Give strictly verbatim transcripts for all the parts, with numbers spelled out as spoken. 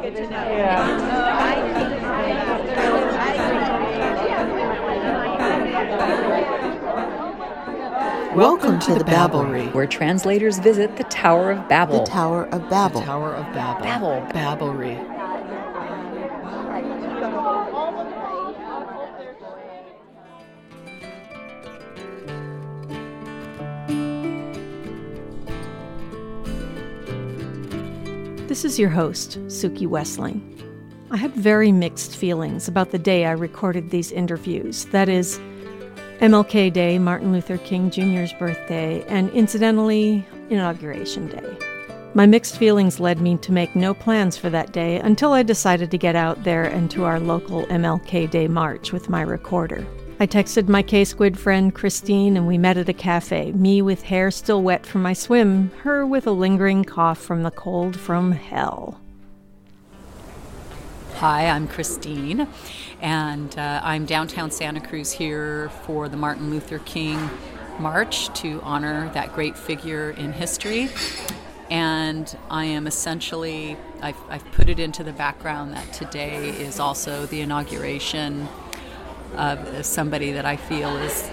good to know. Yeah. Welcome to the Babblery, where translators visit the Tower of Babel. The Tower of Babel. The Tower of Babel. Babel. Babblery. This is your host, Suki Wessling. I had very mixed feelings about the day I recorded these interviews. That is, M L K Day, Martin Luther King Junior's birthday, and incidentally, Inauguration Day. My mixed feelings led me to make no plans for that day until I decided to get out there and to our local M L K Day march with my recorder. I texted my K-Squid friend Christine and we met at a cafe, me with hair still wet from my swim, her with a lingering cough from the cold from hell. Hi, I'm Christine, and uh, I'm downtown Santa Cruz here for the Martin Luther King March to honor that great figure in history. And I am essentially, I've, I've put it into the background that today is also the inauguration of somebody that I feel is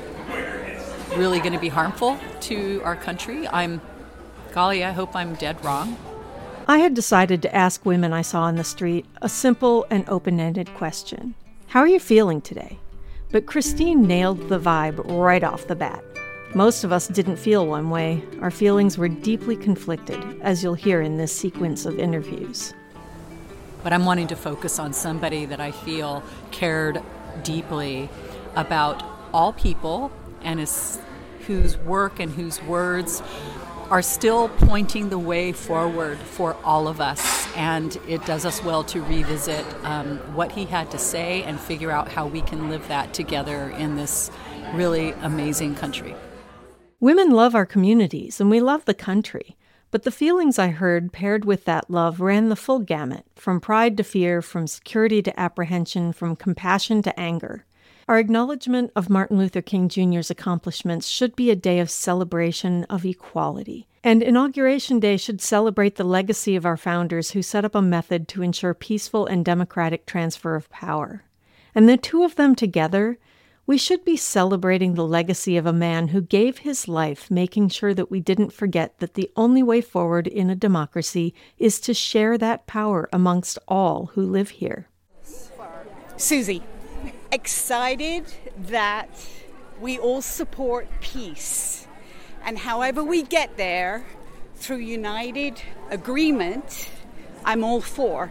really going to be harmful to our country. I'm, golly, I hope I'm dead wrong. I had decided to ask women I saw in the street a simple and open-ended question. How are you feeling today? But Christine nailed the vibe right off the bat. Most of us didn't feel one way. Our feelings were deeply conflicted, as you'll hear in this sequence of interviews. But I'm wanting to focus on somebody that I feel cared deeply about all people and is, whose work and whose words are still pointing the way forward for all of us, and it does us well to revisit um, what he had to say and figure out how we can live that together in this really amazing country. Women love our communities, and we love the country, but the feelings I heard paired with that love ran the full gamut, from pride to fear, from security to apprehension, from compassion to anger. Our acknowledgement of Martin Luther King Junior's accomplishments should be a day of celebration of equality. And Inauguration Day should celebrate the legacy of our founders who set up a method to ensure peaceful and democratic transfer of power. And the two of them together, we should be celebrating the legacy of a man who gave his life making sure that we didn't forget that the only way forward in a democracy is to share that power amongst all who live here. Susie. Excited that we all support peace, and however we get there through united agreement, I'm all for.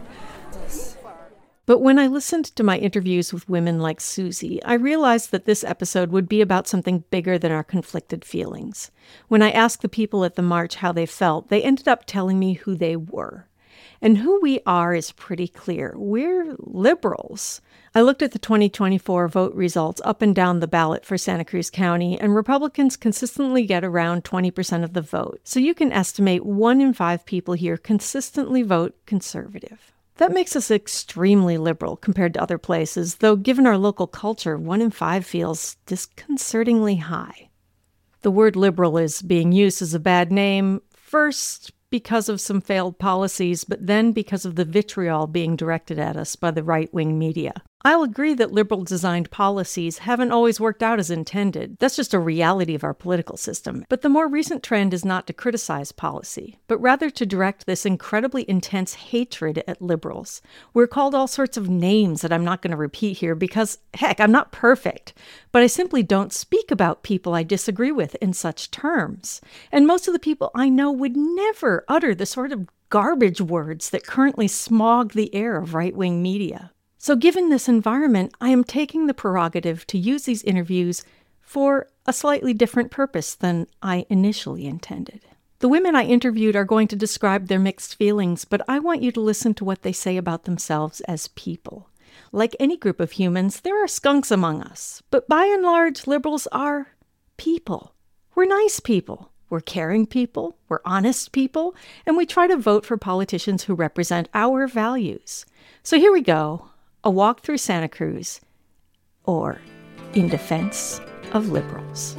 But when I listened to my interviews with women like Susie, I realized that this episode would be about something bigger than our conflicted feelings. When I asked the people at the march how they felt, they ended up telling me who they were. And who we are is pretty clear. We're liberals. I looked at the twenty twenty-four vote results up and down the ballot for Santa Cruz County, and Republicans consistently get around twenty percent of the vote. So you can estimate one in five people here consistently vote conservative. That makes us extremely liberal compared to other places, though given our local culture, one in five feels disconcertingly high. The word liberal is being used as a bad name, first because of some failed policies, but then because of the vitriol being directed at us by the right-wing media. I'll agree that liberal-designed policies haven't always worked out as intended. That's just a reality of our political system. But the more recent trend is not to criticize policy, but rather to direct this incredibly intense hatred at liberals. We're called all sorts of names that I'm not going to repeat here because, heck, I'm not perfect. But I simply don't speak about people I disagree with in such terms. And most of the people I know would never utter the sort of garbage words that currently smog the air of right-wing media. So given this environment, I am taking the prerogative to use these interviews for a slightly different purpose than I initially intended. The women I interviewed are going to describe their mixed feelings, but I want you to listen to what they say about themselves as people. Like any group of humans, there are skunks among us, but by and large, liberals are people. We're nice people. We're caring people. We're honest people. And we try to vote for politicians who represent our values. So here we go. A walk through Santa Cruz, or in defense of liberals.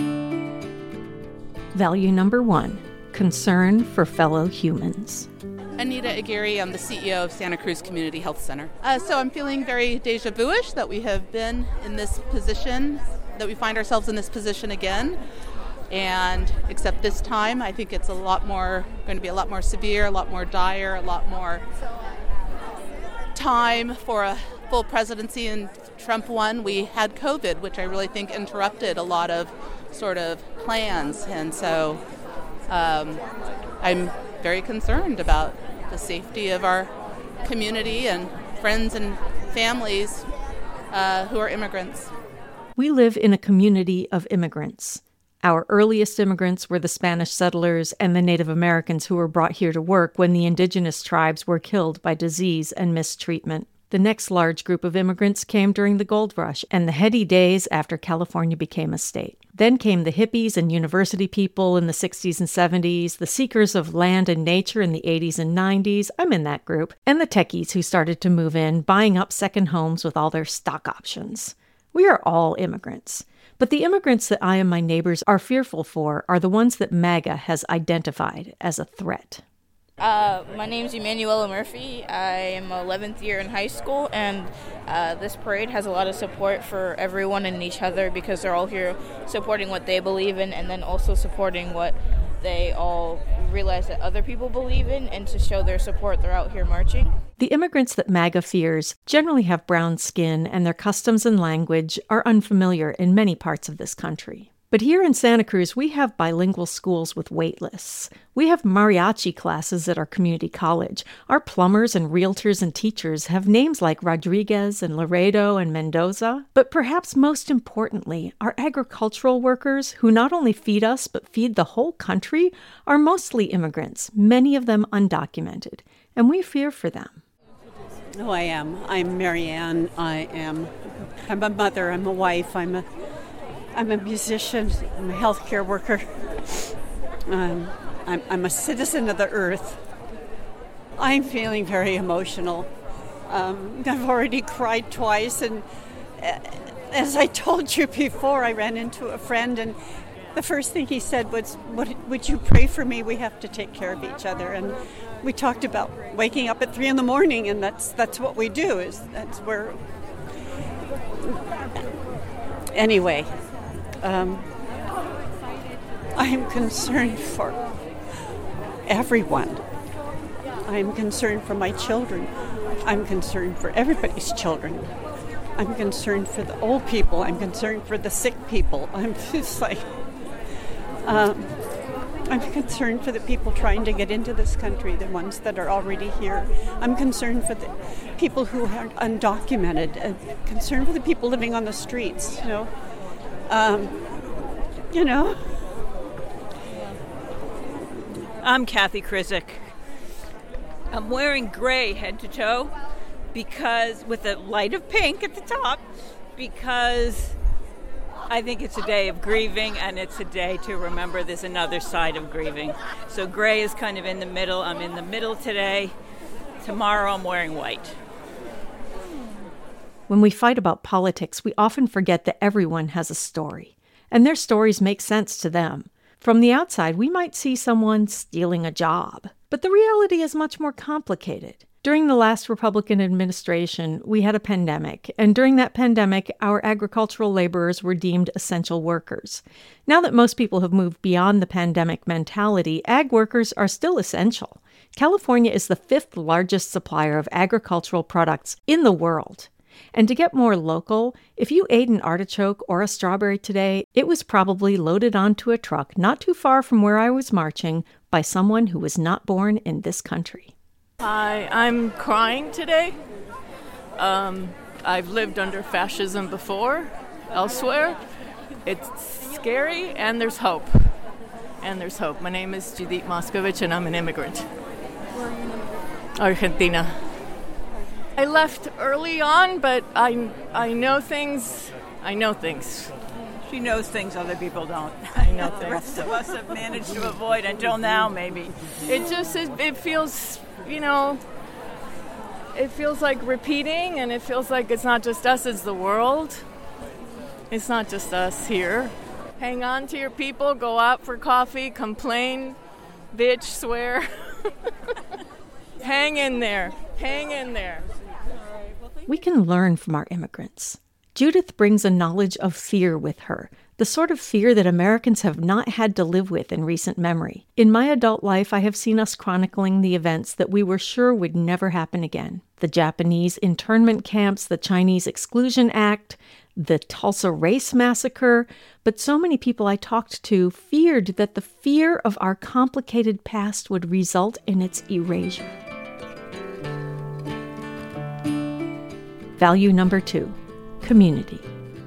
Value number one, concern for fellow humans. Anita Aguirre, I'm the C E O of Santa Cruz Community Health Center. Uh, so I'm feeling very deja vu-ish that we have been in this position, that we find ourselves in this position again. And except this time, I think it's a lot more, going to be a lot more severe, a lot more dire, a lot more time for a full presidency. And Trump won. We had COVID, which I really think interrupted a lot of sort of plans. And so um, I'm very concerned about the safety of our community and friends and families uh, who are immigrants. We live in a community of immigrants. Our earliest immigrants were the Spanish settlers and the Native Americans who were brought here to work when the indigenous tribes were killed by disease and mistreatment. The next large group of immigrants came during the gold rush and the heady days after California became a state. Then came the hippies and university people in the sixties and seventies, the seekers of land and nature in the eighties and nineties, I'm in that group, and the techies who started to move in, buying up second homes with all their stock options. We are all immigrants. But the immigrants that I and my neighbors are fearful for are the ones that MAGA has identified as a threat. Uh, my name's Emanuela Murphy. I am eleventh year in high school, and uh, this parade has a lot of support for everyone and each other because they're all here supporting what they believe in and then also supporting what they all realize that other people believe in, and to show their support, they're out here marching. The immigrants that MAGA fears generally have brown skin, and their customs and language are unfamiliar in many parts of this country. But here in Santa Cruz, we have bilingual schools with wait lists. We have mariachi classes at our community college. Our plumbers and realtors and teachers have names like Rodriguez and Laredo and Mendoza. But perhaps most importantly, our agricultural workers, who not only feed us but feed the whole country, are mostly immigrants, many of them undocumented. And we fear for them. Oh, I am. I'm Marianne. I am. I'm a mother. I'm a wife. I'm a I'm a musician, I'm a healthcare worker, um, I'm, I'm a citizen of the earth. I'm feeling very emotional. Um, I've already cried twice, and uh, as I told you before, I ran into a friend, and the first thing he said was, "Would, would you pray for me? We have to take care of each other." And we talked about waking up at three in the morning, and that's that's what we do. Is that's where. Anyway. Um, I am concerned for everyone. I am concerned for my children. I'm concerned for everybody's children. I'm concerned for the old people. I'm concerned for the sick people. I'm just like, um, I'm concerned for the people trying to get into this country, the ones that are already here. I'm concerned for the people who are undocumented. I'm concerned for the people living on the streets, you know. Um, you know. I'm Kathy Krizik. I'm wearing gray head to toe because, with a light of pink at the top, because I think it's a day of grieving and it's a day to remember there's another side of grieving. So gray is kind of in the middle. I'm in the middle today. Tomorrow I'm wearing white. When we fight about politics, we often forget that everyone has a story, and their stories make sense to them. From the outside, we might see someone stealing a job, but the reality is much more complicated. During the last Republican administration, we had a pandemic, and during that pandemic, our agricultural laborers were deemed essential workers. Now that most people have moved beyond the pandemic mentality, ag workers are still essential. California is the fifth largest supplier of agricultural products in the world. And to get more local, if you ate an artichoke or a strawberry today, it was probably loaded onto a truck not too far from where I was marching by someone who was not born in this country. Hi, I'm crying today. Um, I've lived under fascism before, elsewhere. It's scary, and there's hope. And there's hope. My name is Judith Moscovich, and I'm an immigrant. Argentina. I left early on, but I I know things. I know things. She knows things other people don't. I know things. The rest of us have managed to avoid until now, maybe. It just it, it feels, you know, it feels like repeating, and it feels like it's not just us, it's the world. It's not just us here. Hang on to your people, go out for coffee, complain, bitch, swear. Hang in there. Hang in there. We can learn from our immigrants. Judith brings a knowledge of fear with her, the sort of fear that Americans have not had to live with in recent memory. In my adult life, I have seen us chronicling the events that we were sure would never happen again. The Japanese internment camps, the Chinese Exclusion Act, the Tulsa Race Massacre, but so many people I talked to feared that the fear of our complicated past would result in its erasure. Value number two, community.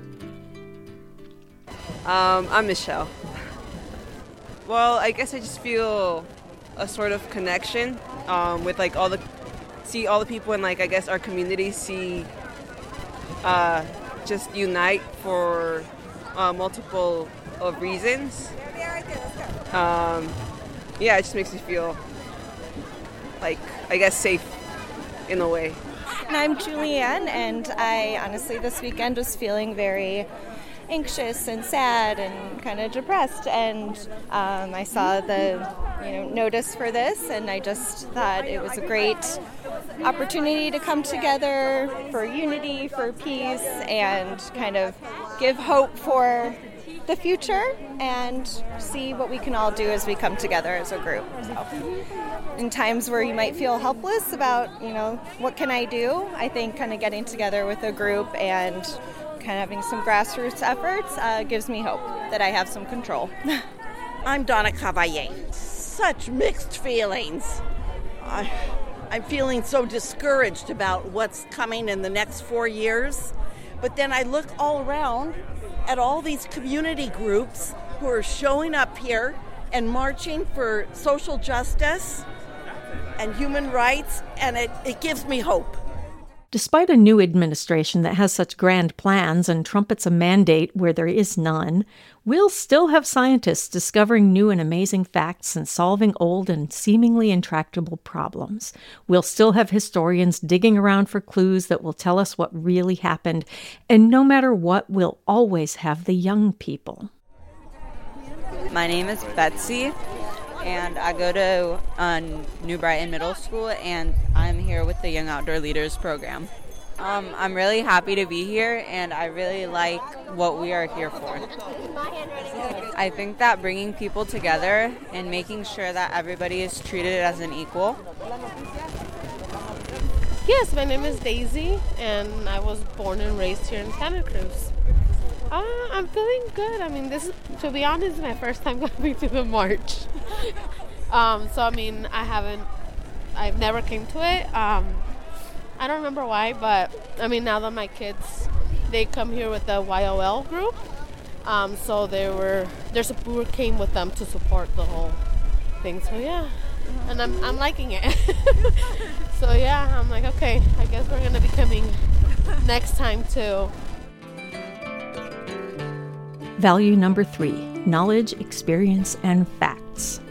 Um, I'm Michelle. Well, I guess I just feel a sort of connection um, with like all the, see all the people in like I guess our community see, uh, just unite for uh, multiple of reasons. Um, yeah, it just makes me feel like I guess safe in a way. And I'm Julianne, and I honestly this weekend was feeling very anxious and sad and kind of depressed, and um, I saw the you know notice for this, and I just thought it was a great opportunity to come together for unity, for peace, and kind of give hope for the future and see what we can all do as we come together as a group. So, in times where you might feel helpless about, you know, what can I do, I think kind of getting together with a group and kind of having some grassroots efforts uh, gives me hope that I have some control. I'm Donna Cavalier. Such mixed feelings. I, I'm feeling so discouraged about what's coming in the next four years. But then I look all around at all these community groups who are showing up here and marching for social justice and human rights, and it, it gives me hope. Despite a new administration that has such grand plans and trumpets a mandate where there is none, we'll still have scientists discovering new and amazing facts and solving old and seemingly intractable problems. We'll still have historians digging around for clues that will tell us what really happened. And no matter what, we'll always have the young people. My name is Betsy, and I go to uh, New Brighton Middle School, and I'm here with the Young Outdoor Leaders program. Um, I'm really happy to be here, and I really like what we are here for. I think that bringing people together and making sure that everybody is treated as an equal. Yes, my name is Daisy, and I was born and raised here in Santa Cruz. Uh, I'm feeling good. I mean, this is, to be honest, my first time coming to the march. um, so, I mean, I haven't, I've never came to it. Um, I don't remember why, but, I mean, now that my kids, they come here with the Y O L group, um, so they were, their support came with them to support the whole thing. So, yeah, and I'm, I'm liking it. So, yeah, I'm like, okay, I guess we're going to be coming next time, too. Value number three, knowledge, experience, and facts.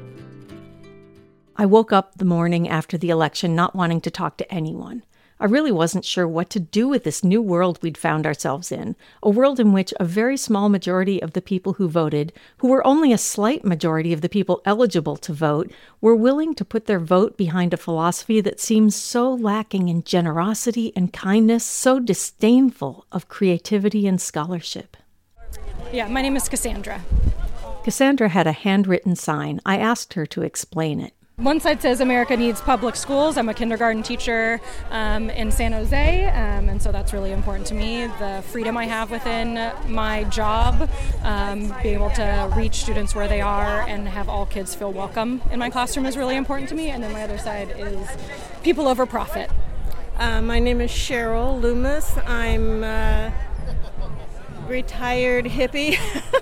I woke up the morning after the election not wanting to talk to anyone. I really wasn't sure what to do with this new world we'd found ourselves in, a world in which a very small majority of the people who voted, who were only a slight majority of the people eligible to vote, were willing to put their vote behind a philosophy that seems so lacking in generosity and kindness, so disdainful of creativity and scholarship. Yeah, my name is Cassandra. Cassandra had a handwritten sign. I asked her to explain it. One side says America needs public schools. I'm a kindergarten teacher um, in San Jose, um, and so that's really important to me. The freedom I have within my job, um, being able to reach students where they are and have all kids feel welcome in my classroom is really important to me. And then my other side is people over profit. Uh, my name is Cheryl Loomis. I'm uh, retired hippie.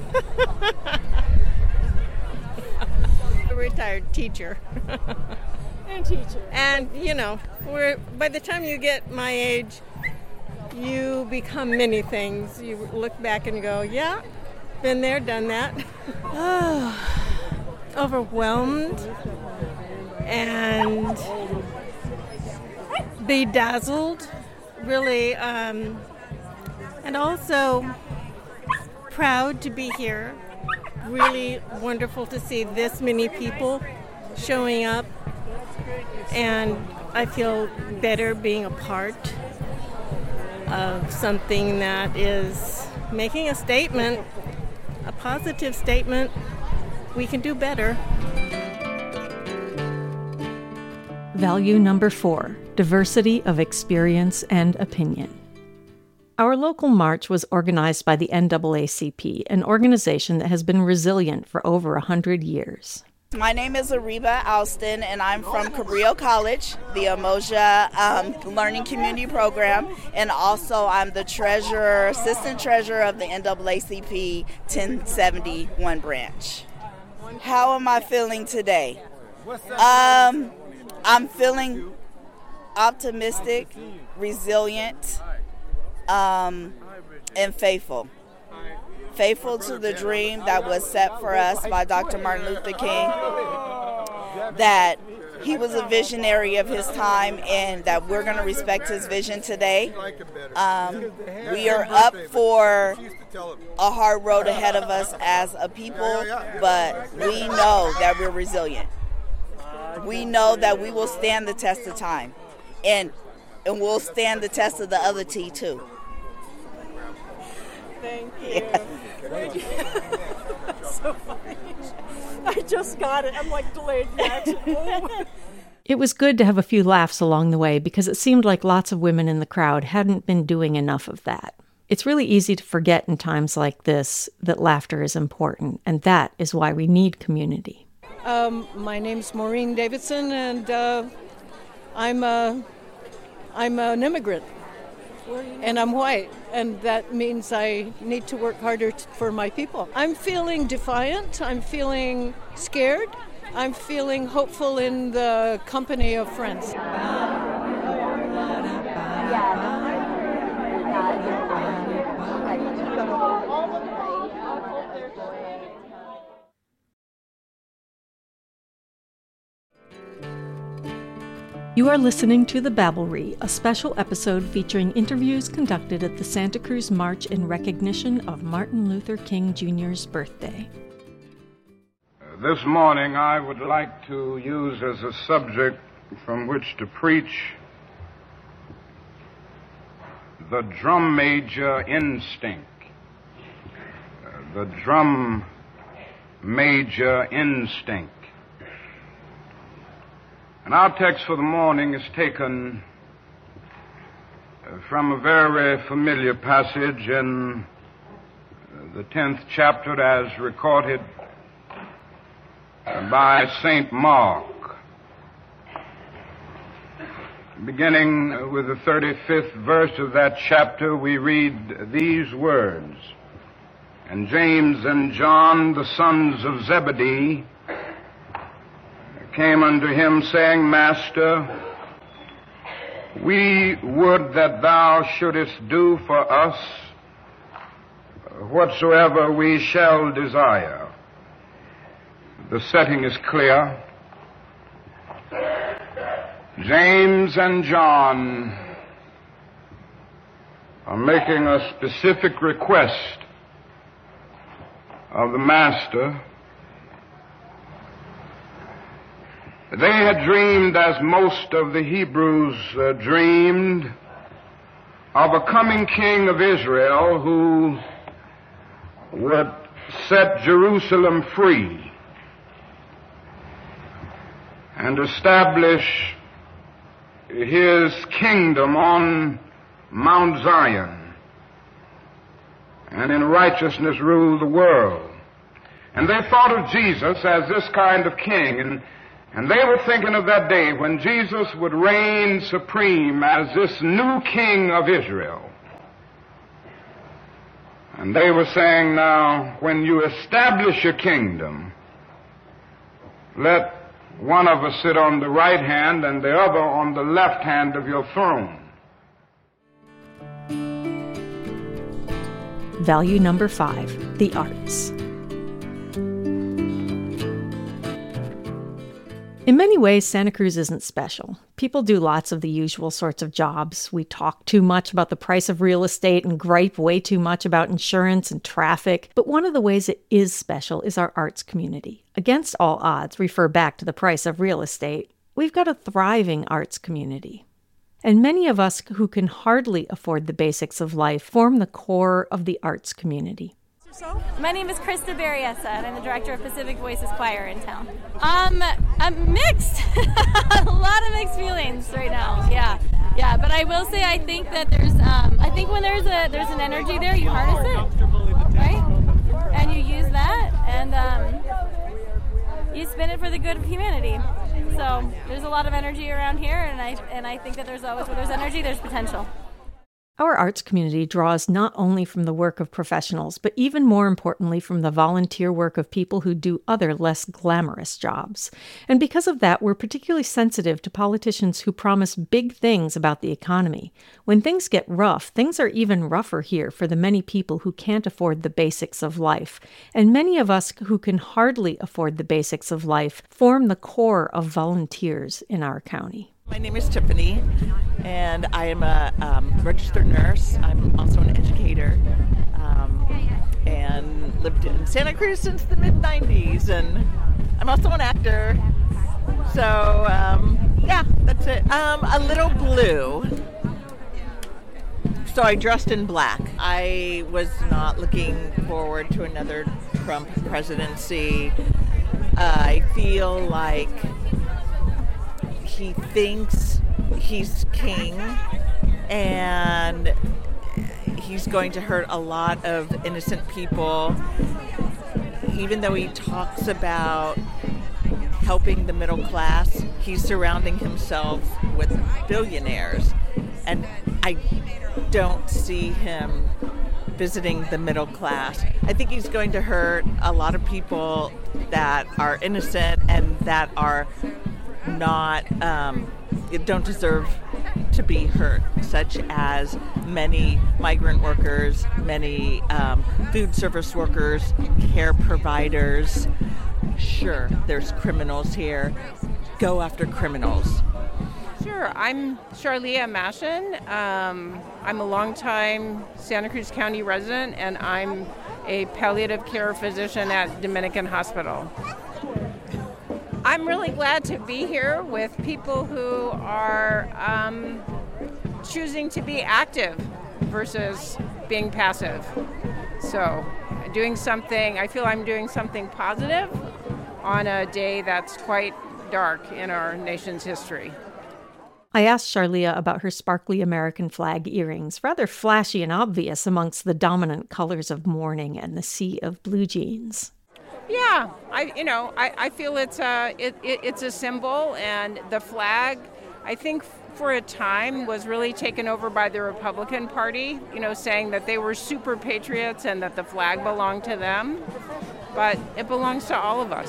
A retired teacher. And teacher. And, you know, we're, by the time you get my age, you become many things. You look back and go, yeah, been there, done that. Oh, overwhelmed and bedazzled, really, um, and also proud to be here. Really wonderful to see this many people showing up And I feel better being a part of something that is making a statement, a positive statement. We can do better. Value number four, diversity of experience and opinion. Our local march was organized by the N double A C P, an organization that has been resilient for over a hundred years. My name is Ariba Alston, and I'm from Cabrillo College, the Umoja um, Learning Community Program, and also I'm the treasurer, assistant treasurer of the N double A C P ten seventy-one branch. How am I feeling today? Um, I'm feeling optimistic, resilient, um, and faithful. Faithful to the dream that was set for us by Doctor Martin Luther King, that he was a visionary of his time and that we're going to respect his vision today. Um, we are up for a hard road ahead of us as a people, but we know that we're resilient. We know that we will stand the test of time, and and we'll stand the test of the other T too. Thank you. Yeah. Thank you. That's so funny. I just got it. I'm like delayed reaction. It was good to have a few laughs along the way because it seemed like lots of women in the crowd hadn't been doing enough of that. It's really easy to forget in times like this that laughter is important, and that is why we need community. Um, my name's Maureen Davidson, and uh, I'm a, I'm an immigrant, and I'm white, and that means I need to work harder t- for my people. I'm feeling defiant. I'm feeling scared. I'm feeling hopeful in the company of friends. You are listening to The Babblery, a special episode featuring interviews conducted at the Santa Cruz March in recognition of Martin Luther King Junior's birthday. This morning I would like to use as a subject from which to preach the drum major instinct. Uh, the drum major instinct. And our text for the morning is taken from a very familiar passage in the tenth chapter as recorded by Saint Mark. Beginning with the thirty-fifth verse of that chapter, we read these words. And James and John, the sons of Zebedee, came unto him, saying, Master, we would that thou shouldest do for us whatsoever we shall desire. The setting is clear. James and John are making a specific request of the Master. They had dreamed, as most of the Hebrews uh, dreamed, of a coming king of Israel who would set Jerusalem free and establish his kingdom on Mount Zion and in righteousness rule the world. And they thought of Jesus as this kind of king, and And they were thinking of that day when Jesus would reign supreme as this new king of Israel. And they were saying, now, when you establish your kingdom, let one of us sit on the right hand and the other on the left hand of your throne. Value number five, the arts. In many ways, Santa Cruz isn't special. People do lots of the usual sorts of jobs. We talk too much about the price of real estate and gripe way too much about insurance and traffic. But one of the ways it is special is our arts community. Against all odds, refer back to the price of real estate. We've got a thriving arts community. And many of us who can hardly afford the basics of life form the core of the arts community. My name is Krista Berryessa, and I'm the director of Pacific Voices Choir in town. Um, I'm mixed. A lot of mixed feelings right now. Yeah, yeah. But I will say, I think that there's, um, I think when there's a there's an energy there, you harness it, right? And you use that, and um, you spin it for the good of humanity. So there's a lot of energy around here, and I and I think that there's always where there's energy, there's potential. Our arts community draws not only from the work of professionals, but even more importantly from the volunteer work of people who do other less glamorous jobs. And because of that, we're particularly sensitive to politicians who promise big things about the economy. When things get rough, things are even rougher here for the many people who can't afford the basics of life. And many of us who can hardly afford the basics of life form the core of volunteers in our county. My name is Tiffany, and I am a um, registered nurse. I'm also an educator, um, and lived in Santa Cruz since the mid nineties, and I'm also an actor. So, um, yeah, that's it. Um, a little blue. So I dressed in black. I was not looking forward to another Trump presidency. Uh, I feel like he thinks he's king, and he's going to hurt a lot of innocent people, even though he talks about helping the middle class. He's surrounding himself with billionaires, and I don't see him visiting the middle class. I think he's going to hurt a lot of people that are innocent and that are not um, don't deserve to be hurt, such as many migrant workers, many um, food service workers, care providers. Sure, there's criminals here. Go after criminals. Sure, I'm Charlia Mashin. Um, I'm a longtime Santa Cruz County resident, and I'm a palliative care physician at Dominican Hospital. I'm really glad to be here with people who are um, choosing to be active versus being passive. So doing something, I feel I'm doing something positive on a day that's quite dark in our nation's history. I asked Charlia about her sparkly American flag earrings, rather flashy and obvious amongst the dominant colors of mourning and the sea of blue jeans. Yeah, I you know I, I feel it's a it, it, it's a symbol, and the flag, I think for a time was really taken over by the Republican Party, you know, saying that they were super patriots and that the flag belonged to them, but it belongs to all of us.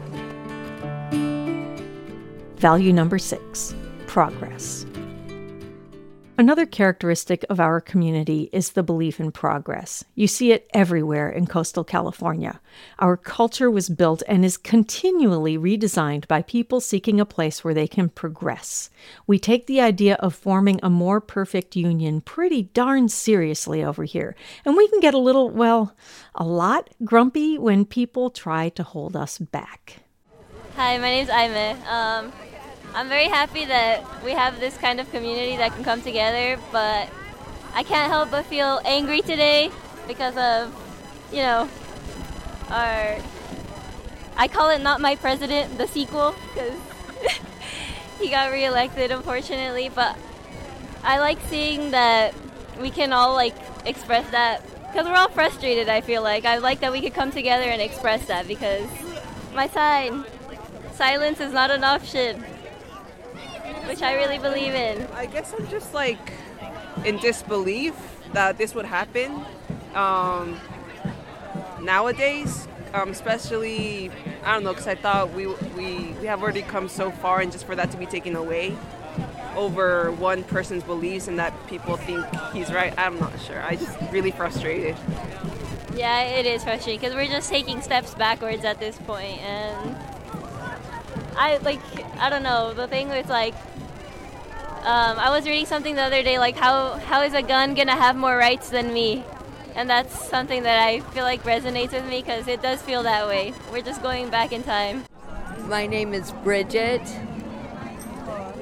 Value number six, progress. Another characteristic of our community is the belief in progress. You see it everywhere in coastal California. Our culture was built and is continually redesigned by people seeking a place where they can progress. We take the idea of forming a more perfect union pretty darn seriously over here, and we can get a little, well, a lot grumpy when people try to hold us back. Hi, my name's Aime. Um, I'm very happy that we have this kind of community that can come together, but I can't help but feel angry today because of, you know, our, I call it Not My President, the sequel, because he got reelected, unfortunately, but I like seeing that we can all, like, express that, because we're all frustrated, I feel like. I like that we could come together and express that, because my side, silence is not an option, which I really believe in. I guess I'm just like in disbelief that this would happen um, nowadays, um, especially, I don't know, because I thought we, we, we have already come so far, and just for that to be taken away over one person's beliefs and that people think he's right, I'm not sure. I just really frustrated. Yeah, it is frustrating because we're just taking steps backwards at this point, and I like, I don't know, the thing is like, um, I was reading something the other day, like how, how is a gun gonna have more rights than me? And that's something that I feel like resonates with me because it does feel that way. We're just going back in time. My name is Bridget,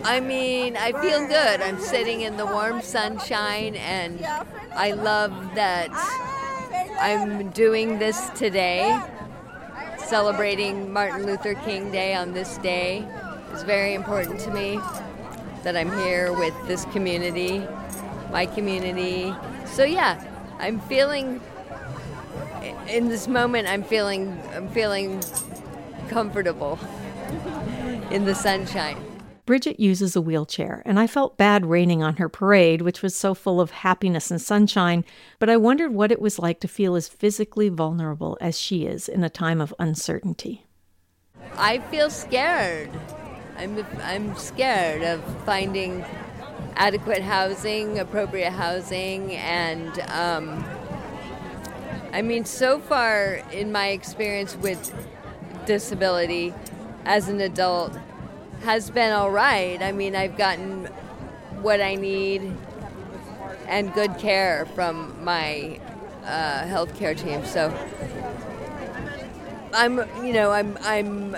I mean, I feel good. I'm sitting in the warm sunshine, and I love that I'm doing this today, celebrating Martin Luther King Day on this day. It's very important to me that I'm here with this community, my community. So yeah, I'm feeling, in this moment, I'm feeling, I'm feeling comfortable in the sunshine. Bridget uses a wheelchair, and I felt bad raining on her parade, which was so full of happiness and sunshine, but I wondered what it was like to feel as physically vulnerable as she is in a time of uncertainty. I feel scared. I'm, I'm scared of finding adequate housing, appropriate housing, and um, I mean, so far in my experience with disability as an adult has been all right. I mean, I've gotten what I need and good care from my uh, healthcare team. So I'm, you know, I'm, I'm,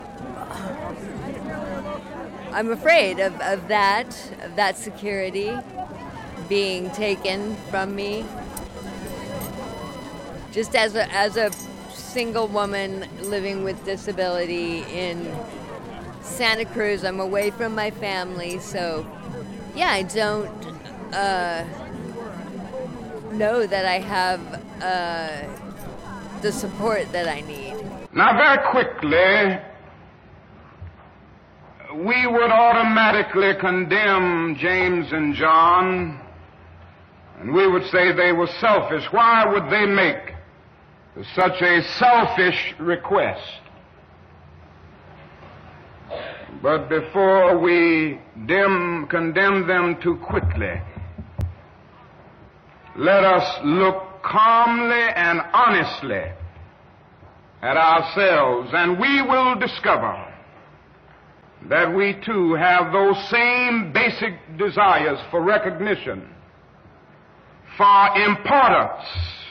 I'm afraid of, of that, of that security being taken from me. Just as a, as a single woman living with disability in Santa Cruz, I'm away from my family, so yeah, I don't uh, know that I have uh, the support that I need. Now, very quickly, we would automatically condemn James and John, and we would say they were selfish. Why would they make such a selfish request? But before we dim, condemn them too quickly, let us look calmly and honestly at ourselves, and we will discover that we too have those same basic desires for recognition, for importance,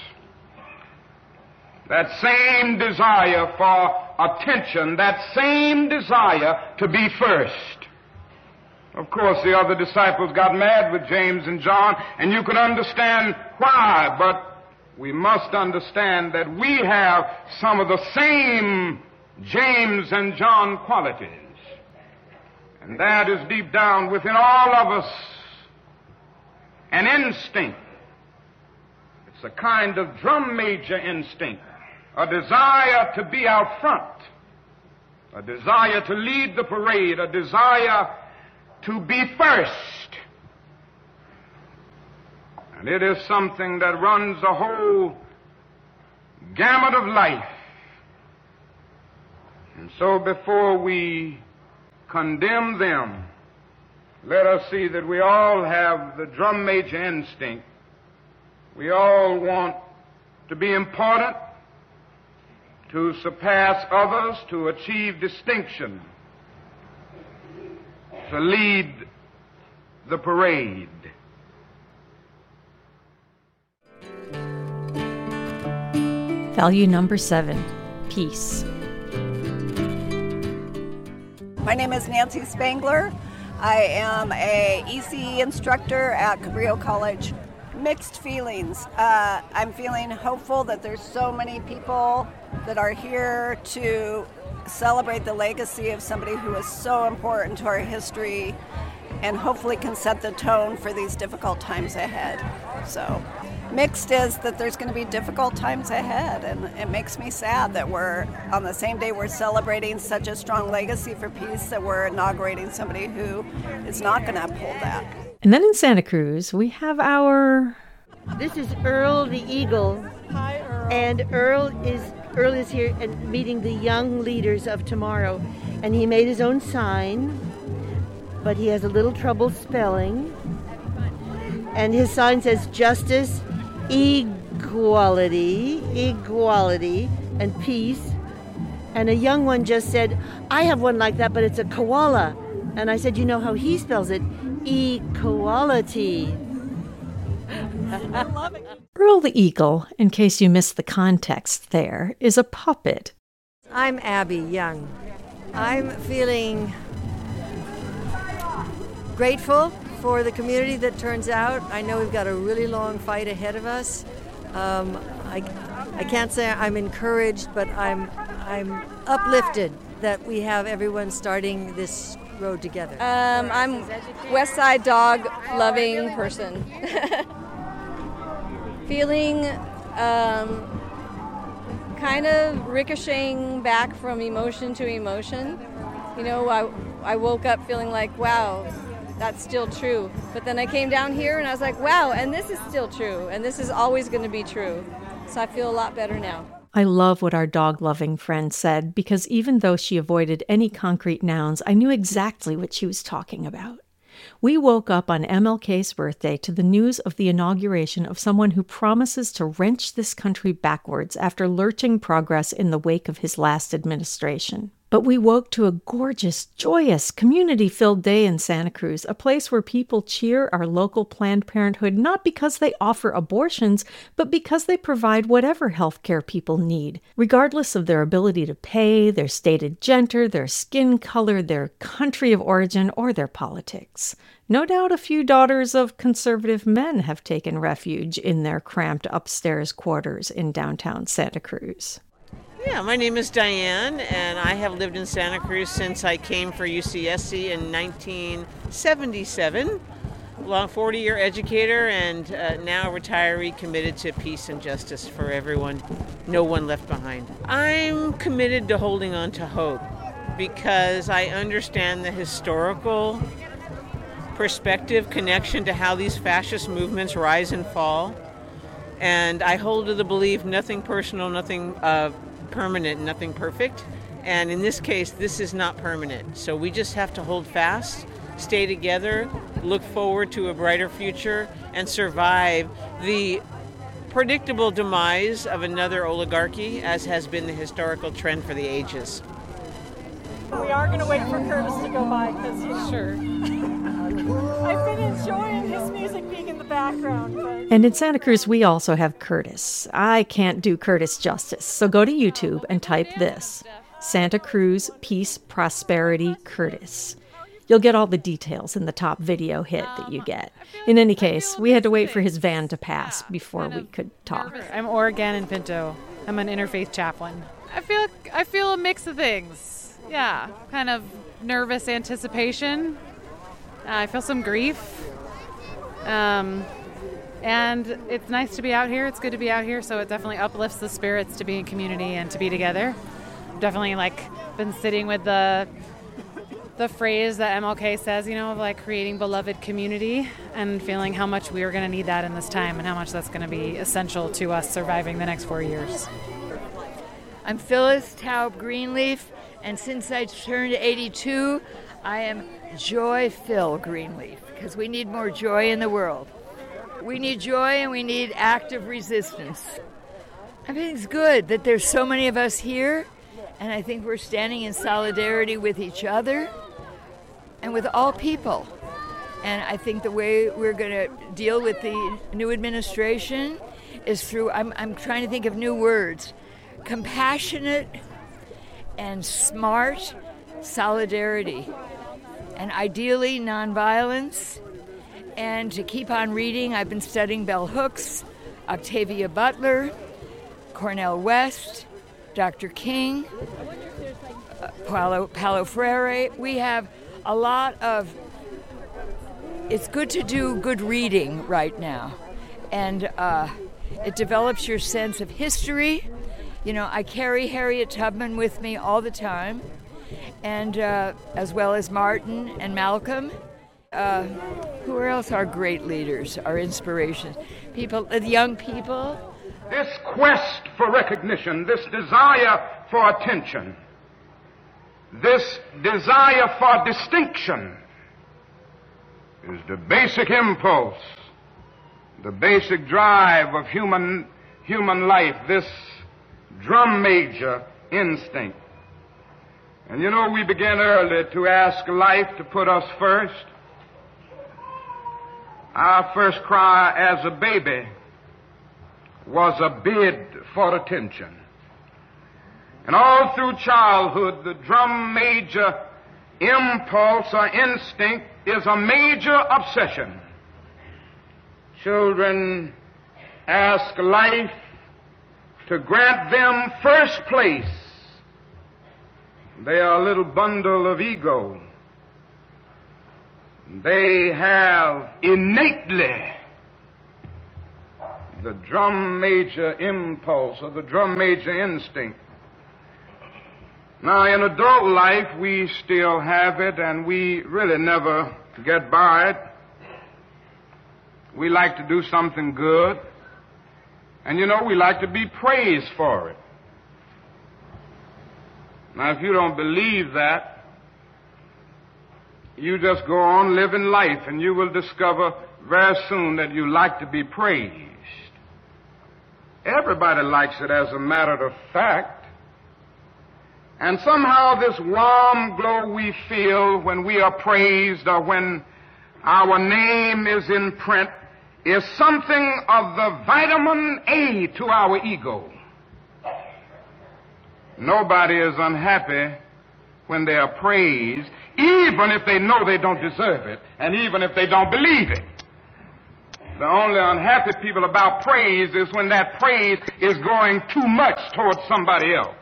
that same desire for attention, that same desire to be first. Of course, the other disciples got mad with James and John, and you can understand why, but we must understand that we have some of the same James and John qualities. And that is deep down within all of us an instinct. It's a kind of drum major instinct, a desire to be out front, a desire to lead the parade, a desire to be first. And it is something that runs the whole gamut of life. And so before we condemn them, let us see that we all have the drum major instinct. We all want to be important, to surpass others, to achieve distinction, to lead the parade. Value number seven, peace. My name is Nancy Spangler. I am a E C E instructor at Cabrillo College. Mixed feelings. Uh, I'm feeling hopeful that there's so many people that are here to celebrate the legacy of somebody who is so important to our history and hopefully can set the tone for these difficult times ahead. So mixed is that there's going to be difficult times ahead, and it makes me sad that we're, on the same day we're celebrating such a strong legacy for peace, that we're inaugurating somebody who is not going to uphold that. And then in Santa Cruz, we have our... This is Earl the Eagle. Hi, Earl. And Earl is Earl is here and meeting the young leaders of tomorrow. And he made his own sign, but he has a little trouble spelling. And his sign says justice, equality, equality, and peace. And a young one just said, I have one like that, but it's a koala. And I said, you know how he spells it? Equality. I love it. Earl the Eagle, in case you missed the context there, is a puppet. I'm Abby Young. I'm feeling grateful for the community that turns out. I know we've got a really long fight ahead of us. Um, I, I can't say I'm encouraged, but I'm, I'm uplifted that we have everyone starting this road together. Um, I'm West Side dog loving person. Feeling um, kind of ricocheting back from emotion to emotion. You know, I, I woke up feeling like, wow, that's still true. But then I came down here and I was like, wow, and this is still true. And this is always going to be true. So I feel a lot better now. I love what our dog-loving friend said, because even though she avoided any concrete nouns, I knew exactly what she was talking about. We woke up on M L K's birthday to the news of the inauguration of someone who promises to wrench this country backwards after lurching progress in the wake of his last administration. But we woke to a gorgeous, joyous, community-filled day in Santa Cruz, a place where people cheer our local Planned Parenthood not because they offer abortions, but because they provide whatever health care people need, regardless of their ability to pay, their stated gender, their skin color, their country of origin, or their politics. No doubt a few daughters of conservative men have taken refuge in their cramped upstairs quarters in downtown Santa Cruz. Yeah, my name is Diane, and I have lived in Santa Cruz since I came for U C S C in nineteen seventy-seven. Long forty-year educator and uh, now retiree committed to peace and justice for everyone, no one left behind. I'm committed to holding on to hope because I understand the historical perspective, connection to how these fascist movements rise and fall. And I hold to the belief nothing personal, nothing uh, permanent, nothing perfect. And in this case, this is not permanent. So we just have to hold fast, stay together, look forward to a brighter future, and survive the predictable demise of another oligarchy, as has been the historical trend for the ages. We are going to wait for Curtis to go by because he's sure. I've been enjoying his music being in the background. But... And in Santa Cruz, we also have Curtis. I can't do Curtis justice, so go to YouTube and type this, Santa Cruz Peace Prosperity Curtis. You'll get all the details in the top video hit that you get. In any case, we had to wait for his van to pass before we could talk. I'm Oregon Pinto. I'm an interfaith chaplain. I feel I feel a mix of things. Yeah, kind of nervous anticipation. Uh, I feel some grief. Um, and it's nice to be out here. It's good to be out here, so it definitely uplifts the spirits to be in community and to be together. I've definitely like been sitting with the the phrase that M L K says, you know, of like creating beloved community and feeling how much we are going to need that in this time and how much that's going to be essential to us surviving the next four years. I'm Phyllis Taub Greenleaf, and since I turned eighty-two, I am Joy Phil Greenleaf, because we need more joy in the world. We need joy and we need active resistance. I think it's good that there's so many of us here, and I think we're standing in solidarity with each other and with all people. And I think the way we're going to deal with the new administration is through, I'm, I'm trying to think of new words, compassionate and smart solidarity, and ideally nonviolence. And to keep on reading, I've been studying Bell Hooks, Octavia Butler, Cornel West, Doctor King, uh, Paulo, Paulo Freire. We have a lot of, it's good to do good reading right now. And uh, it develops your sense of history. You know, I carry Harriet Tubman with me all the time, and uh, as well as Martin and Malcolm. Uh, who else are great leaders, are inspirations? People, uh, young people. This quest for recognition, this desire for attention, this desire for distinction is the basic impulse, the basic drive of human, human life, this drum major instinct. And you know, we began early to ask life to put us first. Our first cry as a baby was a bid for attention. And all through childhood, the drum major impulse or instinct is a major obsession. Children ask life to grant them first place. They are a little bundle of ego. They have innately the drum major impulse or the drum major instinct. Now, in adult life, we still have it, and we really never get by it. We like to do something good, and you know, we like to be praised for it. Now, if you don't believe that, you just go on living life, and you will discover very soon that you like to be praised. Everybody likes it, as a matter of fact. And somehow this warm glow we feel when we are praised or when our name is in print is something of the vitamin A to our ego. Nobody is unhappy when they are praised, even if they know they don't deserve it, and even if they don't believe it. The only unhappy people about praise is when that praise is going too much towards somebody else.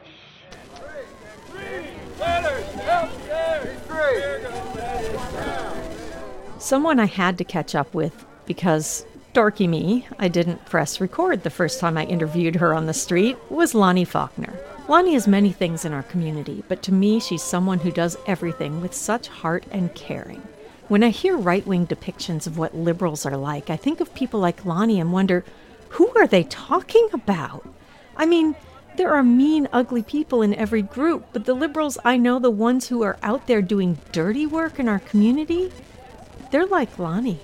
Someone I had to catch up with because, dorky me, I didn't press record the first time I interviewed her on the street, was Lonnie Faulkner. Lonnie is many things in our community, but to me she's someone who does everything with such heart and caring. When I hear right-wing depictions of what liberals are like, I think of people like Lonnie and wonder, who are they talking about? I mean, there are mean, ugly people in every group, but the liberals I know, the ones who are out there doing dirty work in our community, they're like Lonnie.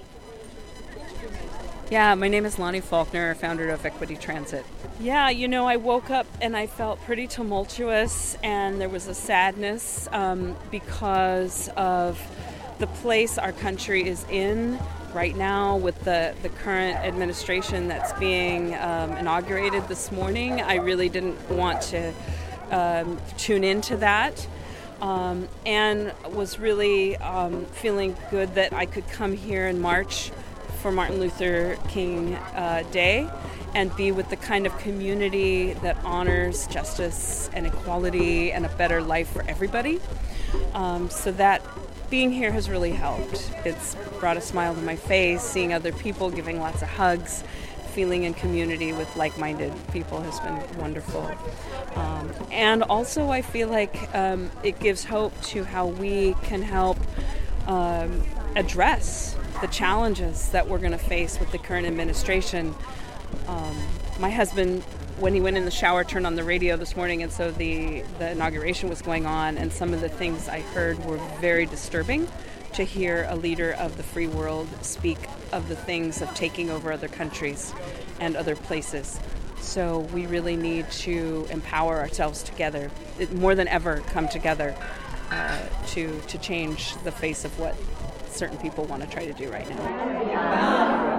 Yeah, my name is Lonnie Faulkner, founder of Equity Transit. Yeah, you know, I woke up and I felt pretty tumultuous, and there was a sadness um, because of the place our country is in right now with the, the current administration that's being um, inaugurated this morning. I really didn't want to um, tune into that. Um, and was really um, feeling good that I could come here in March for Martin Luther King uh, Day and be with the kind of community that honors justice and equality and a better life for everybody. Um, so that being here has really helped. It's brought a smile to my face, seeing other people, giving lots of hugs, feeling in community with like-minded people has been wonderful. Um, and also I feel like um, it gives hope to how we can help um, address the challenges that we're going to face with the current administration. Um, my husband, when he went in the shower, turned on the radio this morning, and so the, the inauguration was going on, and some of the things I heard were very disturbing to hear a leader of the free world speak of the things of taking over other countries and other places. So we really need to empower ourselves together, it, more than ever come together uh, to, to change the face of what certain people want to try to do right now.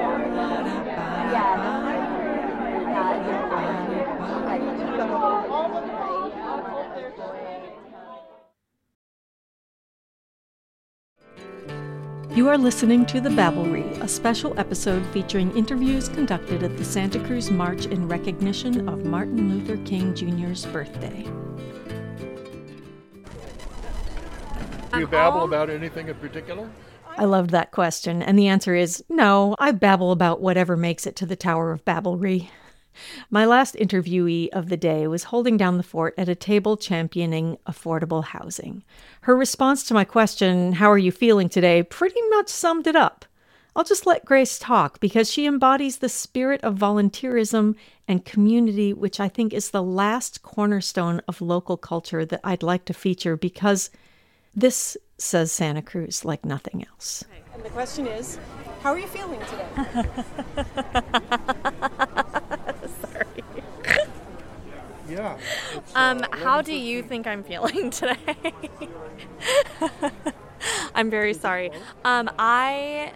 You are listening to The Babblery, a special episode featuring interviews conducted at the Santa Cruz March in recognition of Martin Luther King Junior's birthday. Do you babble about anything in particular? I loved that question, and the answer is no, I babble about whatever makes it to the Tower of Babblery. My last interviewee of the day was holding down the fort at a table championing affordable housing. Her response to my question, how are you feeling today, pretty much summed it up. I'll just let Grace talk because she embodies the spirit of volunteerism and community, which I think is the last cornerstone of local culture that I'd like to feature because this says Santa Cruz like nothing else. And the question is, how are you feeling today? Sorry. Yeah. Um, how do you think I'm feeling today? I'm very sorry. Um, I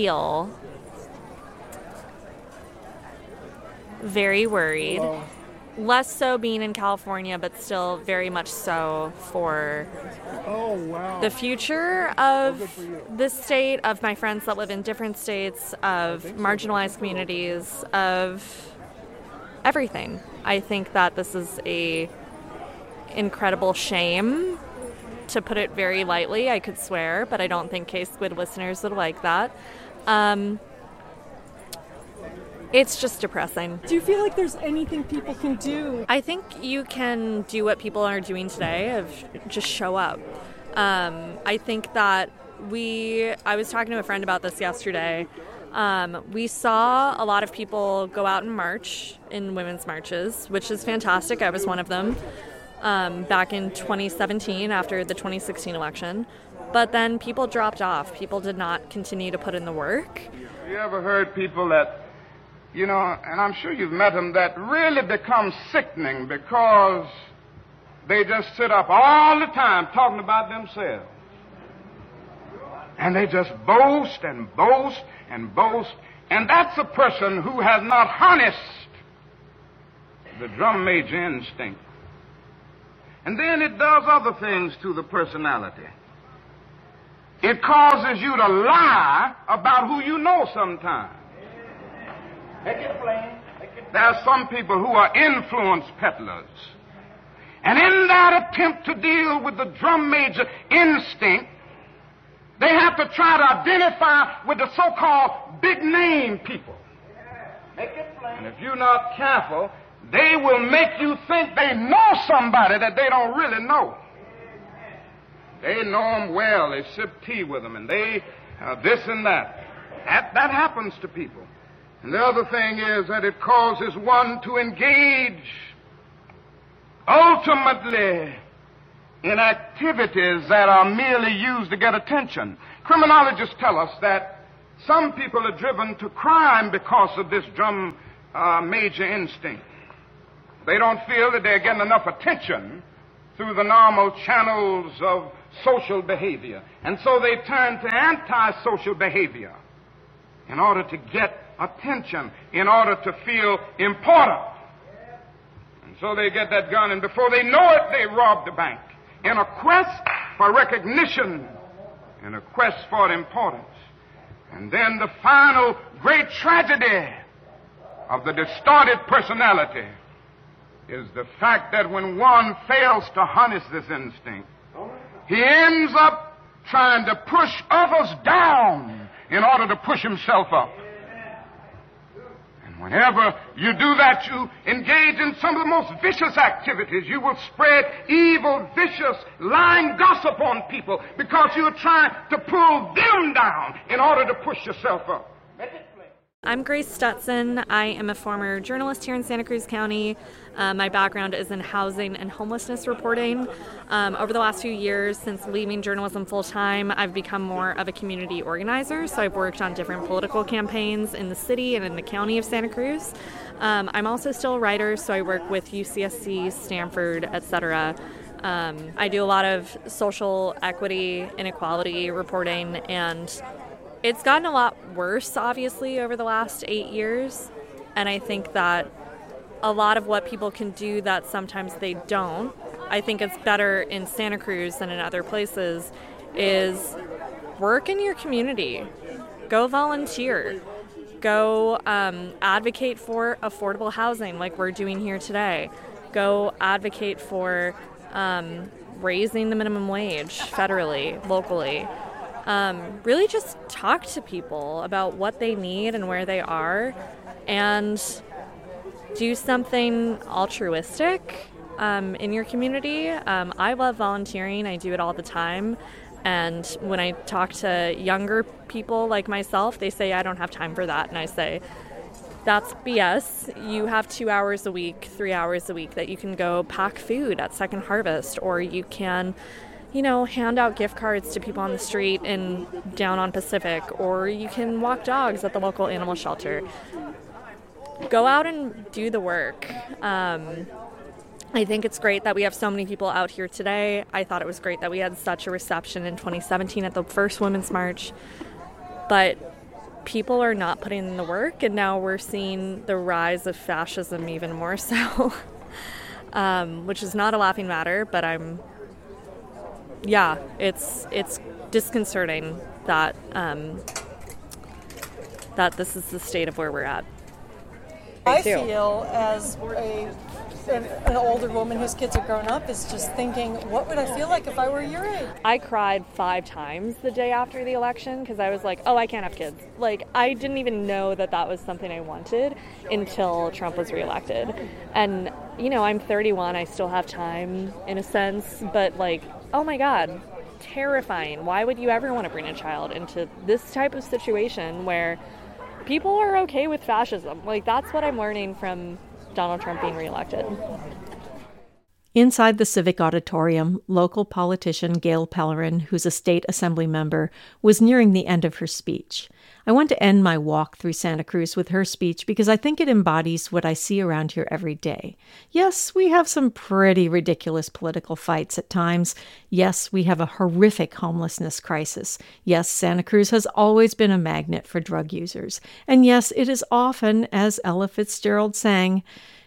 feel very worried less so being in California, but still very much so for oh, wow. the future of this state, of my friends that live in different states, of marginalized communities, of everything. I think that this is a incredible shame, to put it very lightly. I could swear, but I don't think K-Squid listeners would like that. Um, it's just depressing. Do you feel like there's anything people can do? I think you can do what people are doing today, of just show up. Um, I think that we, I was talking to a friend about this yesterday. Um, we saw a lot of people go out and march in women's marches, which is fantastic. I was one of them. Um, back in twenty seventeen after the twenty sixteen election. But then people dropped off. People did not continue to put in the work. Have you ever heard people that, you know, and I'm sure you've met them, that really become sickening because they just sit up all the time talking about themselves. And they just boast and boast and boast. And that's a person who has not harnessed the drum major instinct. And then it does other things to the personality. It causes you to lie about who you know sometimes. Make it plain. There are some people who are influence peddlers. And in that attempt to deal with the drum major instinct, they have to try to identify with the so-called big name people. Make it plain. And if you're not careful, they will make you think they know somebody that they don't really know. They know them well. They sip tea with them, and they uh, this and that. that. That happens to people. And the other thing is that it causes one to engage ultimately in activities that are merely used to get attention. Criminologists tell us that some people are driven to crime because of this drum uh, major instinct. They don't feel that they're getting enough attention through the normal channels of social behavior. And so they turn to antisocial behavior in order to get attention, in order to feel important. And so they get that gun, and before they know it, they rob the bank in a quest for recognition, in a quest for importance. And then the final great tragedy of the distorted personality is the fact that when one fails to harness this instinct, he ends up trying to push others down in order to push himself up. And whenever you do that, you engage in some of the most vicious activities. You will spread evil, vicious, lying gossip on people because you're trying to pull them down in order to push yourself up. I'm Grace Stutson. I am a former journalist here in Santa Cruz County. Uh, my background is in housing and homelessness reporting. Um, over the last few years, since leaving journalism full-time, I've become more of a community organizer. So I've worked on different political campaigns in the city and in the county of Santa Cruz. Um, I'm also still a writer, so I work with U C S C, Stanford, et cetera. Um, I do a lot of social equity, inequality reporting, and it's gotten a lot worse, obviously, over the last eight years, and I think that a lot of what people can do that sometimes they don't, I think it's better in Santa Cruz than in other places, is work in your community. Go volunteer. Go um, advocate for affordable housing like we're doing here today. Go advocate for um, raising the minimum wage federally, locally. Um, really just talk to people about what they need and where they are, and do something altruistic um, in your community. Um, I love volunteering. I do it all the time. And when I talk to younger people like myself, they say, I don't have time for that. And I say, that's B S. You have two hours a week, three hours a week that you can go pack food at Second Harvest, or you can, you know, hand out gift cards to people on the street in down on Pacific, or you can walk dogs at the local animal shelter. Go out and do the work. Um, I think it's great that we have so many people out here today. I thought it was great that we had such a reception in twenty seventeen at the first Women's March. But people are not putting in the work, and now we're seeing the rise of fascism even more so. um, which is not a laughing matter, but I'm, yeah, it's it's disconcerting that um, that this is the state of where we're at. I feel as a an, an older woman whose kids are grown up is just thinking, what would I feel like if I were your age? I cried five times the day after the election because I was like, oh, I can't have kids. Like, I didn't even know that that was something I wanted until Trump was reelected. And, you know, I'm thirty-one. I still have time in a sense. But, like, oh, my God, terrifying. Why would you ever want to bring a child into this type of situation where people are okay with fascism? Like, that's what I'm learning from Donald Trump being reelected. Inside the Civic Auditorium, local politician Gail Pellerin, who's a state assembly member, was nearing the end of her speech. I want to end my walk through Santa Cruz with her speech because I think it embodies what I see around here every day. Yes, we have some pretty ridiculous political fights at times. Yes, we have a horrific homelessness crisis. Yes, Santa Cruz has always been a magnet for drug users. And yes, it is often, as Ella Fitzgerald sang,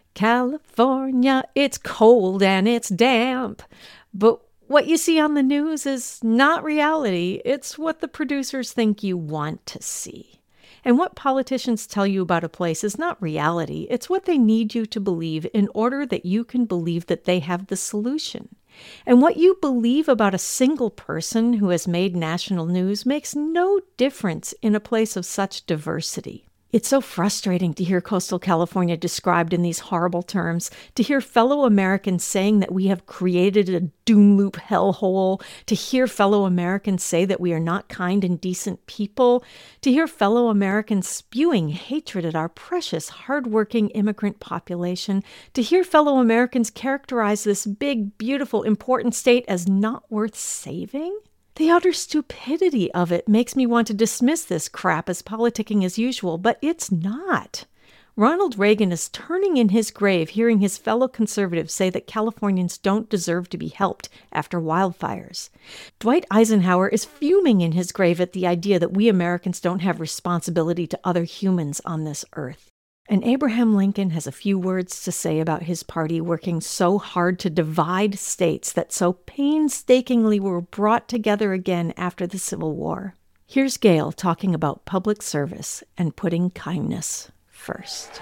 California, it's cold and it's damp. But what you see on the news is not reality. It's what the producers think you want to see. And what politicians tell you about a place is not reality. It's what they need you to believe in order that you can believe that they have the solution. And what you believe about a single person who has made national news makes no difference in a place of such diversity. It's so frustrating to hear coastal California described in these horrible terms, to hear fellow Americans saying that we have created a doom loop hellhole, to hear fellow Americans say that we are not kind and decent people, to hear fellow Americans spewing hatred at our precious, hardworking immigrant population, to hear fellow Americans characterize this big, beautiful, important state as not worth saving. The utter stupidity of it makes me want to dismiss this crap as politicking as usual, but it's not. Ronald Reagan is turning in his grave hearing his fellow conservatives say that Californians don't deserve to be helped after wildfires. Dwight Eisenhower is fuming in his grave at the idea that we Americans don't have responsibility to other humans on this earth. And Abraham Lincoln has a few words to say about his party working so hard to divide states that so painstakingly were brought together again after the Civil War. Here's Gail talking about public service and putting kindness first.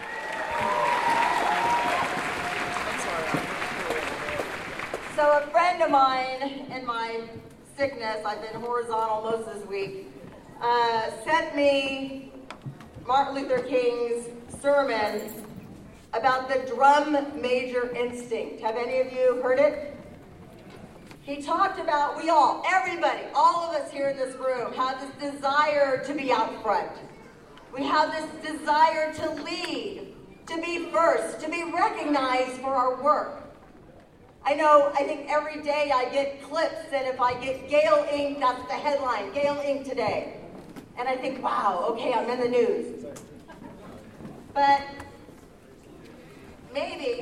So a friend of mine in my sickness, I've been horizontal most of this week, uh, sent me Martin Luther King's sermon about the drum major instinct. Have any of you heard it? He talked about, we all, everybody, all of us here in this room have this desire to be out front. We have this desire to lead, to be first, to be recognized for our work. I know, I think every day I get clips that if I get Gail Incorporated, that's the headline, Gail Incorporated today. And I think, wow, okay, I'm in the news. But maybe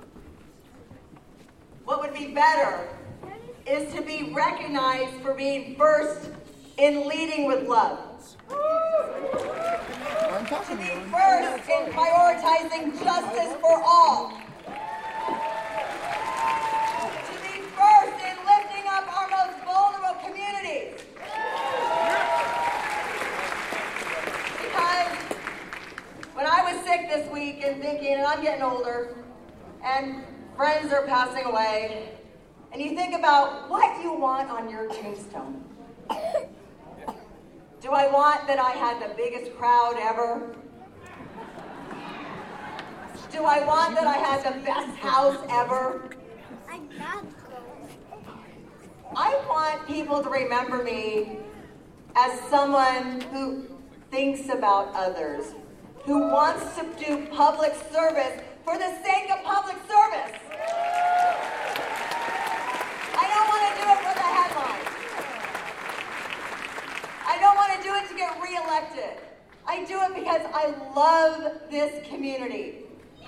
what would be better is to be recognized for being first in leading with love. To be first in prioritizing justice for all. To be first in lifting up our most vulnerable communities. Because when I was sick this week and thinking, and I'm getting older, and friends are passing away, and you think about what you want on your tombstone. Do I want that I had the biggest crowd ever? Do I want that I had the best house ever? I want people to remember me as someone who thinks about others, who wants to do public service for the sake of public service. I don't want to do it for the headline. I don't want to do it to get reelected. I do it because I love this community.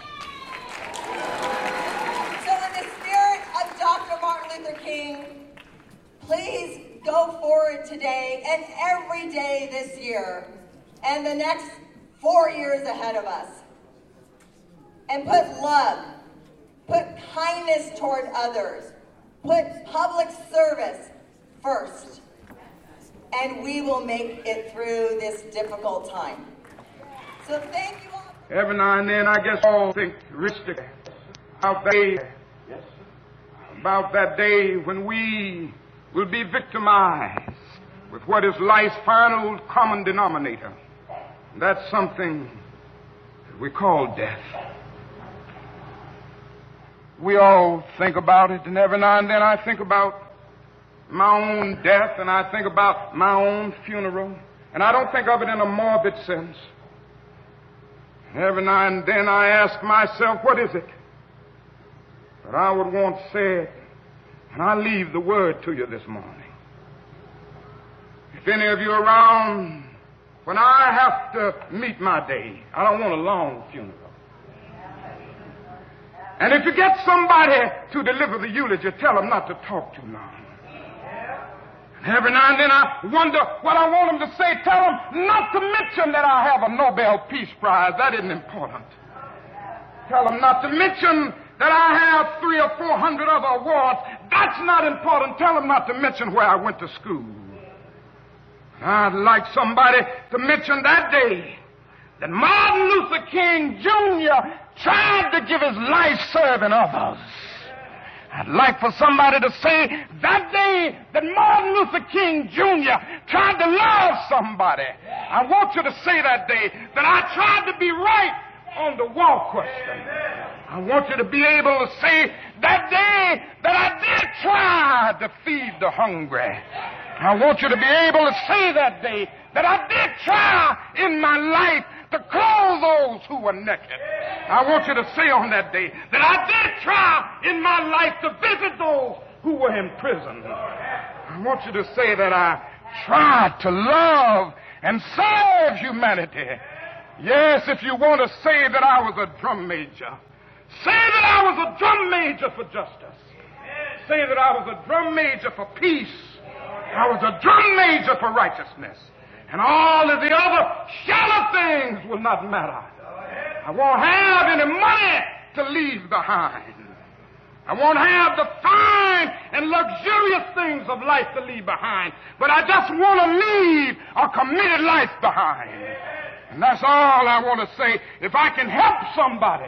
So in the spirit of Doctor Martin Luther King, please go forward today and every day this year and the next four years ahead of us and put love Put kindness toward others. Put public service first. And we will make it through this difficult time. So thank you all. Every now and then, I guess all think realistically about that day, about that day when we will be victimized with what is life's final common denominator. That's something that we call death. We all think about it, and every now and then I think about my own death, and I think about my own funeral, and I don't think of it in a morbid sense. Every now and then I ask myself, what is it that I would want said? And I leave the word to you this morning. If any of you are around when I have to meet my day, I don't want a long funeral. And if you get somebody to deliver the eulogy, tell them not to talk too long. And every now and then I wonder what I want them to say. Tell them not to mention that I have a Nobel Peace Prize. That isn't important. Tell them not to mention that I have three or four hundred other awards. That's not important. Tell them not to mention where I went to school. I'd like somebody to mention that day that Martin Luther King Junior tried to give his life serving others. I'd like for somebody to say that day that Martin Luther King Junior tried to love somebody. I want you to say that day that I tried to be right on the war question. I want you to be able to say that day that I did try to feed the hungry. I want you to be able to say that day that I did try in my life to clothe those who were naked. I want you to say on that day that I did try in my life to visit those who were in prison. I want you to say that I tried to love and serve humanity. Yes, if you want to say that I was a drum major, say that I was a drum major for justice. Say that I was a drum major for peace. I was a drum major for righteousness. And all of the other shallow things will not matter. I won't have any money to leave behind. I won't have the fine and luxurious things of life to leave behind. But I just want to leave a committed life behind. And that's all I want to say. If I can help somebody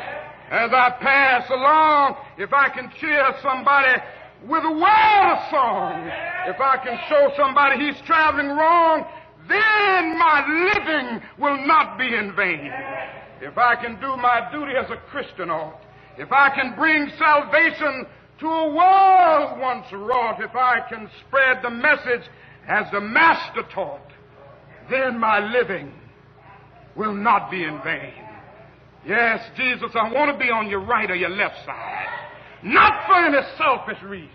as I pass along, if I can cheer somebody with a word of song, if I can show somebody he's traveling wrong, then my living will not be in vain. If I can do my duty as a Christian ought, if I can bring salvation to a world once wrought, if I can spread the message as the Master taught, then my living will not be in vain. Yes, Jesus, I want to be on your right or your left side, not for any selfish reason.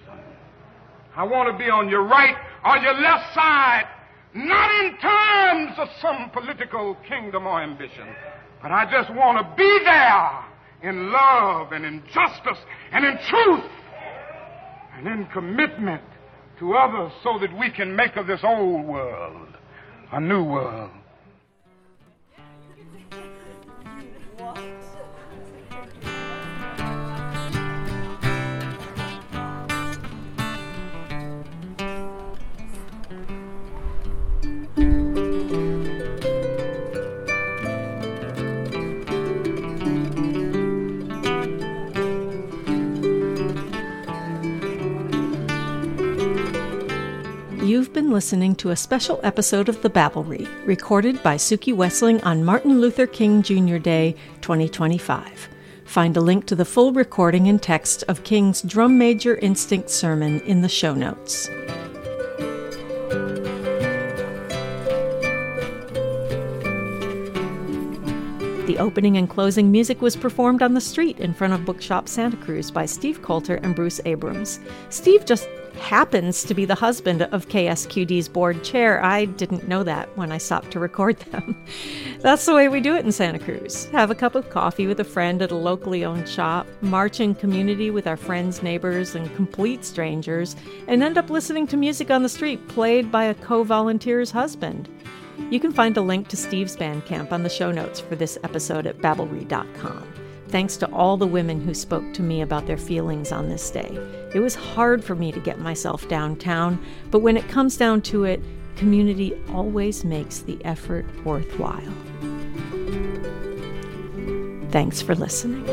I want to be on your right or your left side, not in terms of some political kingdom or ambition, but I just want to be there in love and in justice and in truth and in commitment to others so that we can make of this old world a new world. You've been listening to a special episode of The Babblery, recorded by Suki Wessling on Martin Luther King Junior Day, twenty twenty-five. Find a link to the full recording and text of King's Drum Major Instinct sermon in the show notes. The opening and closing music was performed on the street in front of Bookshop Santa Cruz by Steve Coulter and Bruce Abrams. Steve just happens to be the husband of K S Q D's board chair. I didn't know that when I stopped to record them. That's the way we do it in Santa Cruz. Have a cup of coffee with a friend at a locally owned shop, march in community with our friends, neighbors, and complete strangers, and end up listening to music on the street played by a co-volunteer's husband. You can find a link to Steve's Bandcamp on the show notes for this episode at babblery dot com. Thanks to all the women who spoke to me about their feelings on this day. It was hard for me to get myself downtown, but when it comes down to it, community always makes the effort worthwhile. Thanks for listening.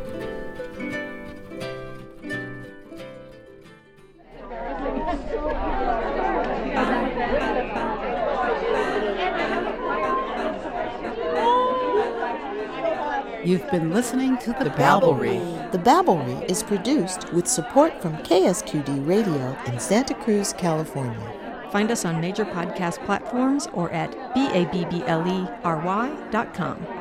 You've been listening to The, the Babblery. The Babblery is produced with support from K S Q D Radio in Santa Cruz, California. Find us on major podcast platforms or at B A B B L E R Y dot com.